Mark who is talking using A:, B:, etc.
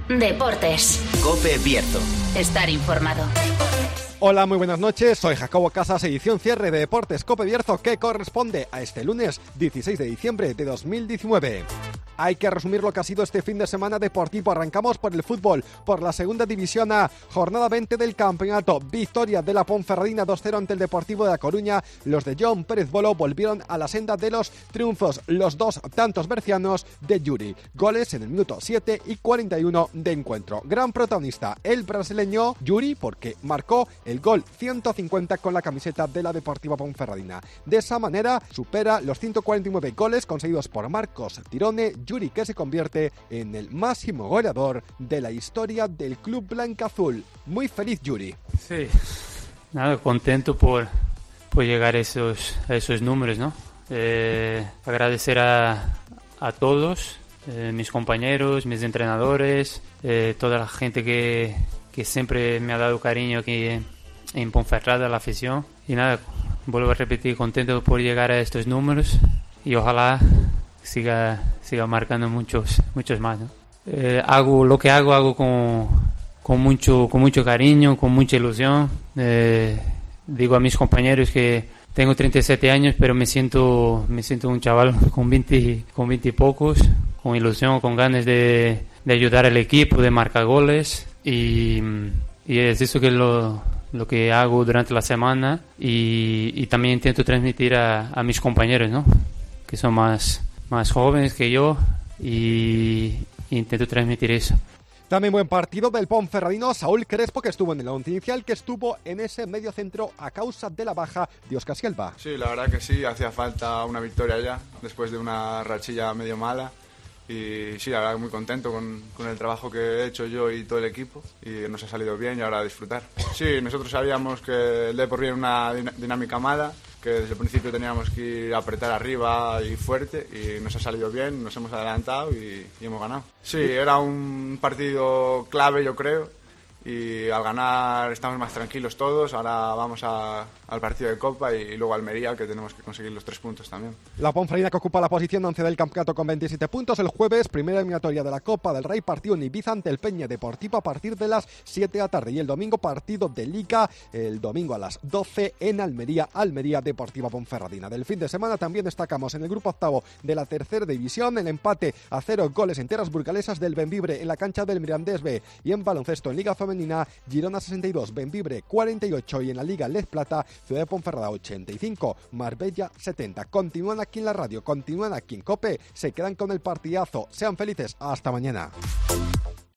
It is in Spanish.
A: Deportes.
B: COPE Bierzo.
A: Estar informado.
C: Hola, muy buenas noches, soy Jacobo Casas, edición cierre de Deportes COPE Bierzo, que corresponde a este lunes 16 de diciembre de 2019. Hay que resumir lo que ha sido este fin de semana deportivo. Arrancamos por el fútbol, por la segunda división A, jornada 20 del campeonato. Victoria de la Ponferradina 2-0 ante el Deportivo de La Coruña. Los de John Pérez Bolo volvieron a la senda de los triunfos. Los dos tantos bercianos de Yuri. Goles en el minuto 7 y 41 de encuentro. Gran protagonista el brasileño Yuri, porque marcó el gol 150 con la camiseta de la Deportiva Ponferradina. De esa manera supera los 149 goles conseguidos por Marcos Tirone. Yuri, que se convierte en el máximo goleador de la historia del club blanca-azul. Muy feliz, Yuri.
D: Sí, nada, contento por llegar a esos números, ¿no? Agradecer a todos, mis compañeros, mis entrenadores, toda la gente que siempre me ha dado cariño aquí en Ponferrada, la afición. Y nada, vuelvo a repetir, contento por llegar a estos números y ojalá siga marcando muchos más, ¿no? Hago lo que hago con mucho cariño, con mucha ilusión. Digo a mis compañeros que tengo 37 años, pero me siento un chaval con 20 y pocos, con ilusión, con ganas de ayudar al equipo, de marcar goles, y es eso que lo que hago durante la semana, y también intento transmitir a mis compañeros, ¿no? Que son más jóvenes que yo, y intento transmitir eso.
C: También buen partido del Ponferradino Saúl Crespo, que estuvo en el once inicial, que estuvo en ese medio centro a causa de la baja de Óscar Silva.
E: Sí, la verdad que sí, hacía falta una victoria ya, después de una rachilla medio mala. Y sí, la verdad muy contento con el trabajo que he hecho yo y todo el equipo, y nos ha salido bien y ahora a disfrutar. Sí, nosotros sabíamos que el Depor viene una dinámica mala, que desde el principio teníamos que ir a apretar arriba y fuerte, y nos ha salido bien, nos hemos adelantado y hemos ganado. Sí, era un partido clave, yo creo, y al ganar estamos más tranquilos todos. Ahora vamos al partido de Copa y luego a Almería, que tenemos que conseguir los 3 puntos también.
C: La Ponferradina, que ocupa la posición 11 del campeonato con 27 puntos. El jueves, primera eliminatoria de la Copa del Rey, partido en Ibiza ante el Peña Deportivo a partir de las 7 de la tarde. Y el domingo, partido de Liga, el domingo a las 12 en Almería Deportiva Ponferradina. Del fin de semana también destacamos en el grupo octavo de la tercera división el empate a 0 goles en tierras burgalesas del Bembibre en la cancha del Mirandés B. Y en baloncesto en Liga Femenina, Girona 62, Bembibre 48, y en la Liga Les Plata, Ciudad de Ponferrada 85, Marbella 70. Continúan aquí en la radio, continúan aquí en COPE, se quedan con el partidazo. Sean felices, hasta mañana.